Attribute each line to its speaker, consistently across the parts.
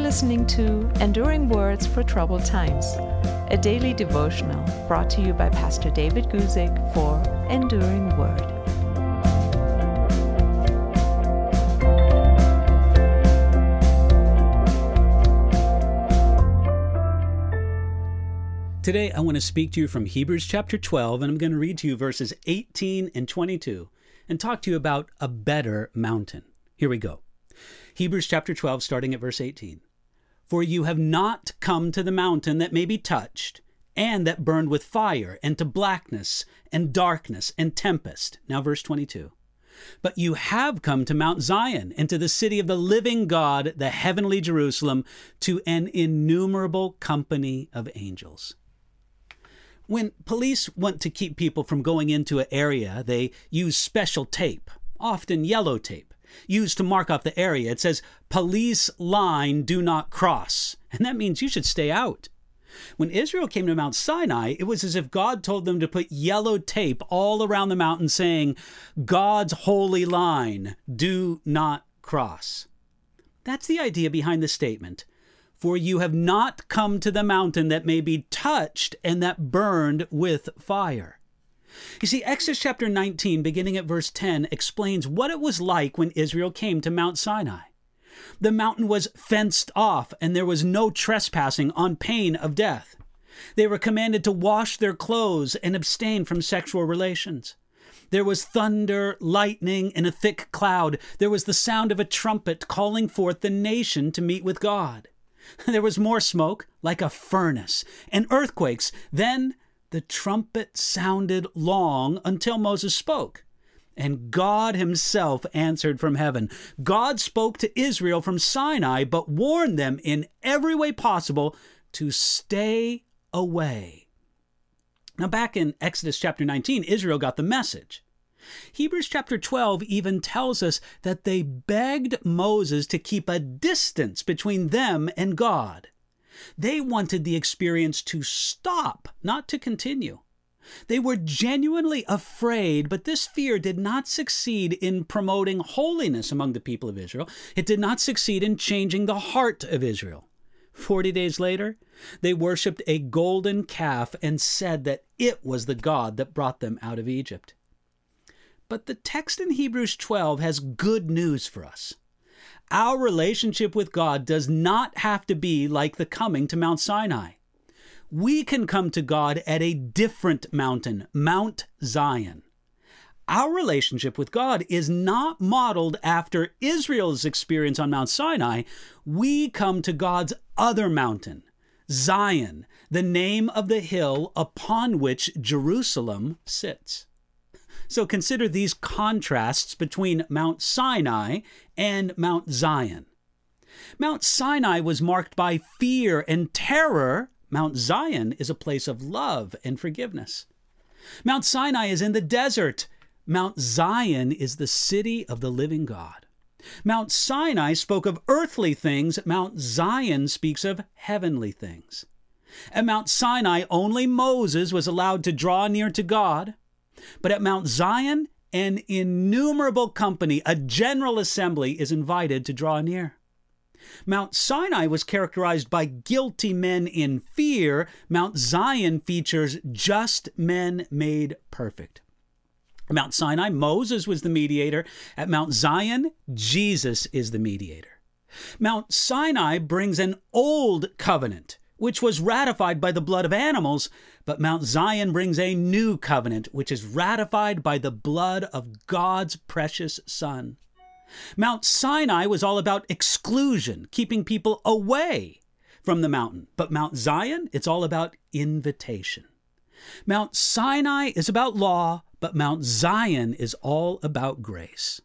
Speaker 1: listening to Enduring Words for Troubled Times, a daily devotional brought to you by Pastor David Guzik for Enduring Word.
Speaker 2: Today, I want to speak to you from Hebrews chapter 12, and I'm going to read to you verses 18 and 22 and talk to you about a better mountain. Here we go. Hebrews chapter 12, starting at verse 18. For you have not come to the mountain that may be touched, and that burned with fire, and to blackness, and darkness, and tempest. Now verse 22. But you have come to Mount Zion, and to the city of the living God, the heavenly Jerusalem, to an innumerable company of angels. When police want to keep people from going into an area, they use special tape, often yellow tape, used to mark off the area. It says, police line, do not cross. And that means you should stay out. When Israel came to Mount Sinai, it was as if God told them to put yellow tape all around the mountain saying, God's holy line, do not cross. That's the idea behind the statement. For you have not come to the mountain that may be touched and that burned with fire. You see, Exodus chapter 19, beginning at verse 10, explains what it was like when Israel came to Mount Sinai. The mountain was fenced off, and there was no trespassing on pain of death. They were commanded to wash their clothes and abstain from sexual relations. There was thunder, lightning, and a thick cloud. There was the sound of a trumpet calling forth the nation to meet with God. There was more smoke, like a furnace, and earthquakes. Then the trumpet sounded long until Moses spoke, and God himself answered from heaven. God spoke to Israel from Sinai, but warned them in every way possible to stay away. Now, back in Exodus chapter 19, Israel got the message. Hebrews chapter 12 even tells us that they begged Moses to keep a distance between them and God. They wanted the experience to stop, not to continue. They were genuinely afraid, but this fear did not succeed in promoting holiness among the people of Israel. It did not succeed in changing the heart of Israel. 40 days later, they worshipped a golden calf and said that it was the God that brought them out of Egypt. But the text in Hebrews 12 has good news for us. Our relationship with God does not have to be like the coming to Mount Sinai. We can come to God at a different mountain, Mount Zion. Our relationship with God is not modeled after Israel's experience on Mount Sinai. We come to God's other mountain, Zion, the name of the hill upon which Jerusalem sits. So consider these contrasts between Mount Sinai and Mount Zion. Mount Sinai was marked by fear and terror. Mount Zion is a place of love and forgiveness. Mount Sinai is in the desert. Mount Zion is the city of the living God. Mount Sinai spoke of earthly things. Mount Zion speaks of heavenly things. At Mount Sinai, only Moses was allowed to draw near to God. But at Mount Zion, an innumerable company, a general assembly, is invited to draw near. Mount Sinai was characterized by guilty men in fear. Mount Zion features just men made perfect. At Mount Sinai, Moses was the mediator. At Mount Zion, Jesus is the mediator. Mount Sinai brings an old covenant, which was ratified by the blood of animals, but Mount Zion brings a new covenant, which is ratified by the blood of God's precious Son. Mount Sinai was all about exclusion, keeping people away from the mountain. But Mount Zion, it's all about invitation. Mount Sinai is about law, but Mount Zion is all about grace.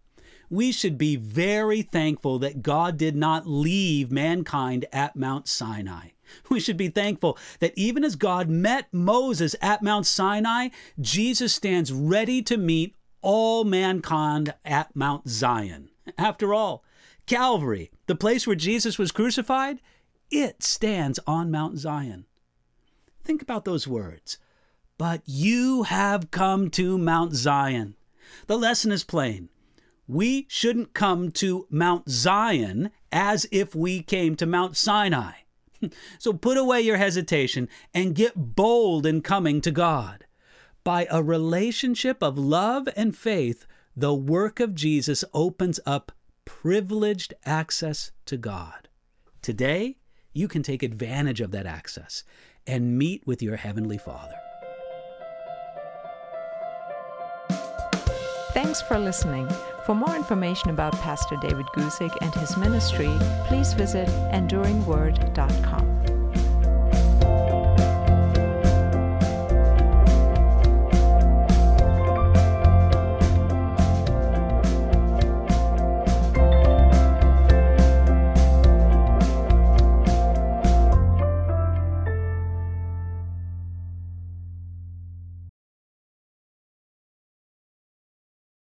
Speaker 2: We should be very thankful that God did not leave mankind at Mount Sinai. We should be thankful that even as God met Moses at Mount Sinai, Jesus stands ready to meet all mankind at Mount Zion. After all, Calvary, the place where Jesus was crucified, it stands on Mount Zion. Think about those words. But you have come to Mount Zion. The lesson is plain. We shouldn't come to Mount Zion as if we came to Mount Sinai. So put away your hesitation and get bold in coming to God. By a relationship of love and faith, the work of Jesus opens up privileged access to God. Today, you can take advantage of that access and meet with your Heavenly Father.
Speaker 1: Thanks for listening. For more information about Pastor David Guzik and his ministry, please visit enduringword.com.